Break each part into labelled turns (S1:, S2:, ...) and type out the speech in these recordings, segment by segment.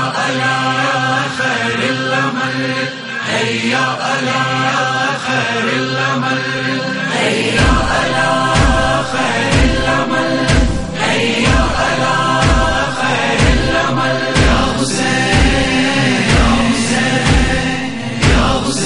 S1: علی خیر العمل حیا علی خیر العمل حیا علی خیر العمل حیا علی خیر العمل یا حسین یا حسین یا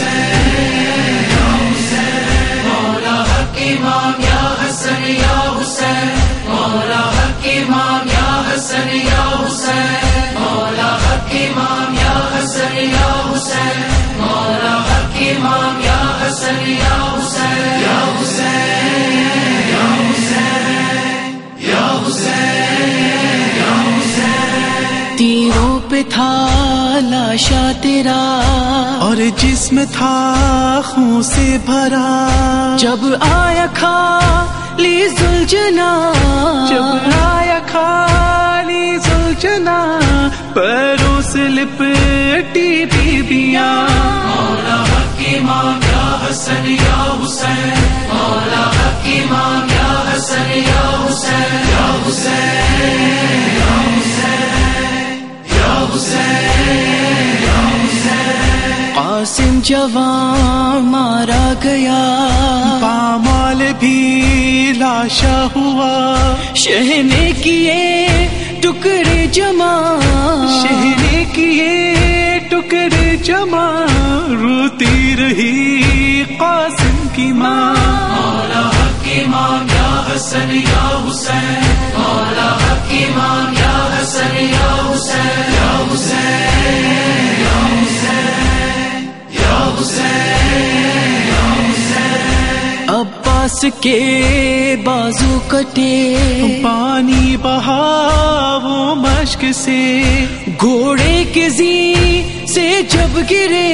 S1: حسین یا حسین مولا حق امام یا حسن یا حسین مولا حق امام یا حسن یا حسین مولا حق امام یا حسن یا حسین مولا حق امام یا حسن یا حسین یا حسین یا حسین یا حسین یا حسین
S2: تیروں پہ تھا لاشا تیرا
S3: اور جسم تھا خون سے بھرا،
S2: جب آیا خالی زلجنا
S3: جب آیا خالی زلجنا پیروں سے لپٹی بیبیاں
S1: مولا حق امام یا حسن یا حسین مولا حق امام یا حسن یا حسین یا حسین یا حسین یا حسین یا حسین
S2: قاسم جوان مارا گیا،
S3: پامال بھی لاشا ہوا،
S2: شہ نے کیے ٹکڑے جمع
S3: شہ نے کیے ٹکڑے جمع، روتی رہی قاسم کی ماں
S1: مولا حق امام یا حسن یا حسین مولا حق امام یا حسن یا حسین یا حسین یا حسین یا حسین یا حسین
S2: عباس کے بازو کٹے،
S3: پانی بہا وہ مشک سے،
S2: گھوڑے کے زین سے جب گرے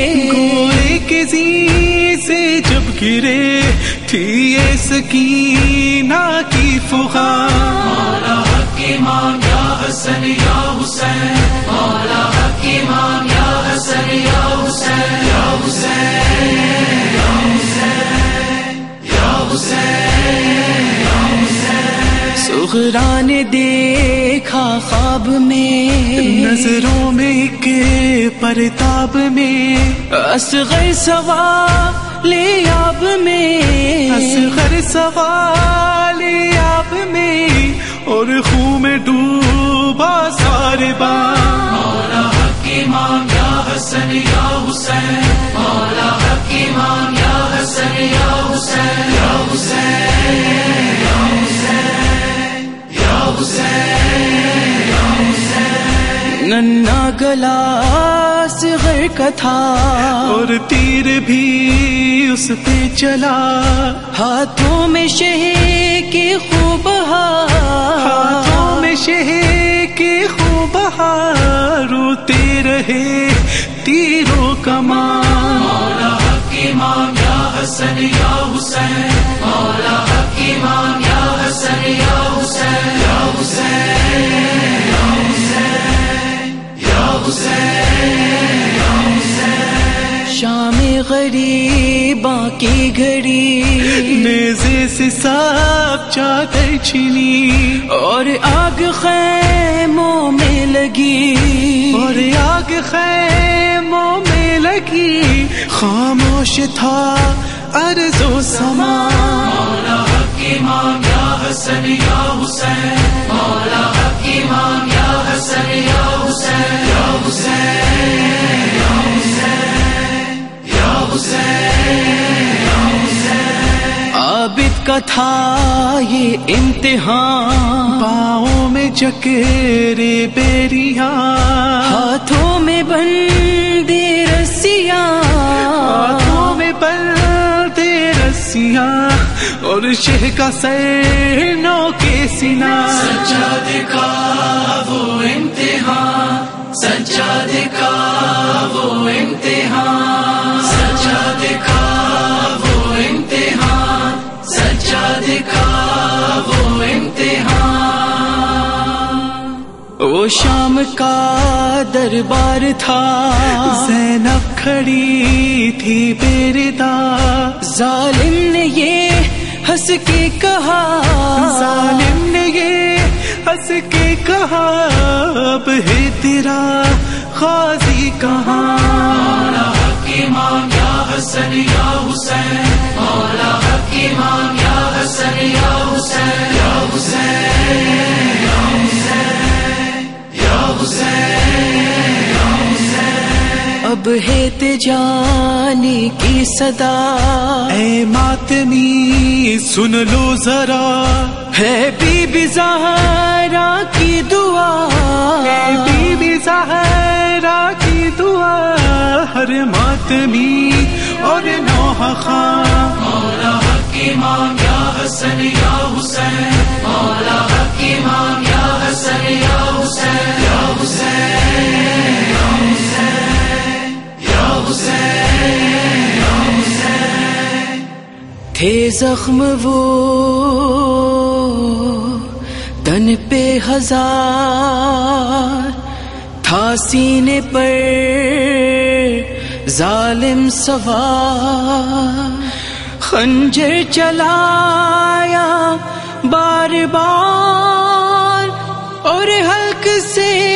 S3: گھوڑے کے زین سے جب گرے، تھی یہ سکینہ کی فغان
S1: مولا حق امام یا حسن یا حسین مولا حق امام یا حسن یا حسین یا حسین یا حسین یا حسین یا حسین
S2: صغرا نے دیکھا خواب میں،
S3: نظروں میں ایک پرتاب میں،
S2: اصغر سوال آب میں
S3: اصغر سوال آب میں، اور خون میں ڈوبا سارے باں
S1: مولا حق امام یا حسن یا حسین مولا حق امام یا حسن یا حسین یا حسین یا حسین یا حسین یا حسین
S2: ننا گلا اصغر کا تھا،
S3: اور تیر بھی اس پہ چلا،
S2: ہاتھوں میں شہ کے خوب
S3: ہاتھوں میں شہ کے خوب بہا، روتے رہے تیروں کمان
S1: مولا حق امام یا حسن یا حسین مولا حق امام یا حسن یا حسین یا حسین یا حسین یا حسین یا حسین
S2: شام غریباں کی گھڑی،
S3: نیزے سے سانپ چادر چھینی،
S2: اور آگ خیموں میں لگی
S3: اور آگ خیموں میں لگی، خاموش تھا ارض و سما
S1: مولا حق امام یا حسن یا حسین مولا حق امام یا حسن یا حسین یا حسین یا حسین یا حسین یا حسین
S2: عابد کا تھا یہ امتحان،
S3: پاؤں میں چکرے بیریاں،
S2: ہاتھوں میں بندے رسیاں،
S3: ہاتھوں میں بندے رسیاں، اور شہ کا سر نو کے سینہ،
S1: سجادے کا وہ امتحان سجادے کا وہ امتحان سجادے کا وہ امتحان سجادے کا وہ امتحان
S2: وہ شام کا دربار تھا،
S3: زینب کھڑی تھی بیردا،
S2: ظالم نے یہ ہنس کے کہا،
S3: ظالم نے یہ ہنس کے کہا اب ہے تیرا غازی کہاں.
S1: مولا حق امام یا حسن یا حسین، مولا حق امام یا حسن یا حسین، یا حسین یا حسین یا حسین یا حسین.
S2: اب ہے تجانی کی صدا،
S3: اے ماتمی سن لو ذرا،
S2: ہے بی بی زہرا کی دعا،
S3: اے بی بی زہرا کی دعا، ہر ماتمی اور نوحہ خواں.
S1: مولا حق امام یا حسن یا حسین، مولا حق امام یا حسن یا حسین، یا حسین یا حسین یا حسین یا حسین.
S2: تھے زخم وہ تن پہ ہزار، تھا سینے پر ظالم سوار، خنجر چلایا بار بار اور حلق سے